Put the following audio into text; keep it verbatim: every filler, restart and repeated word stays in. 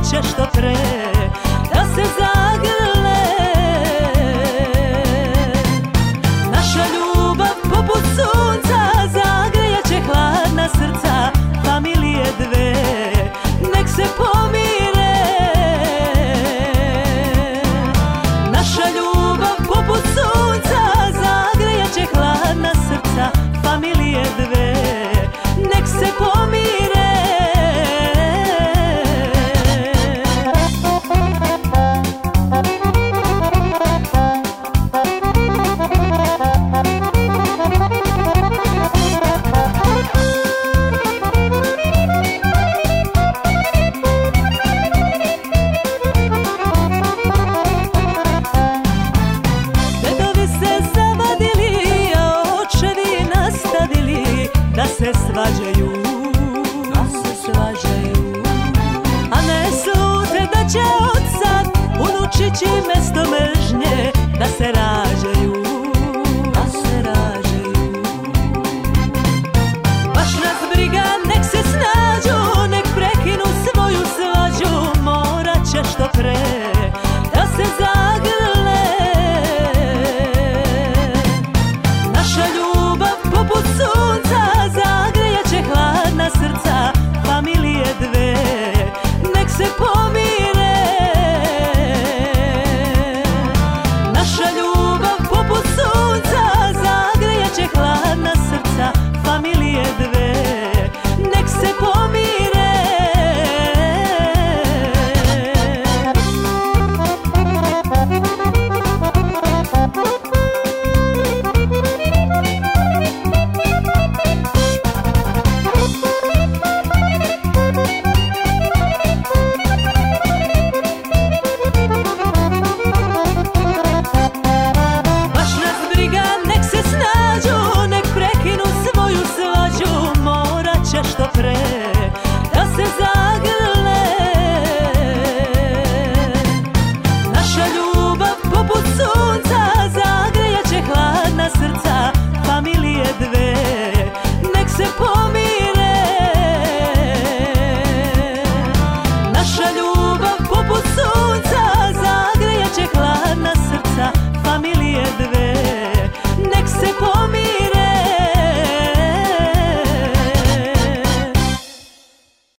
će što pre da se zagrle. Naša ljubav poput sunca zagrejaće hladna srca familije dve, nek se pomire. Naša ljubav poput sunca zagrejaće hladna srca familije dve, nek se pomire. Da se svađaju, da se svađaju, a ne slute da će od sad unučići mesto mržnje da se rađaju, da se rađaju. Baš nas briga, nek se snađu, nek prekinu svoju svađu, morat će što pre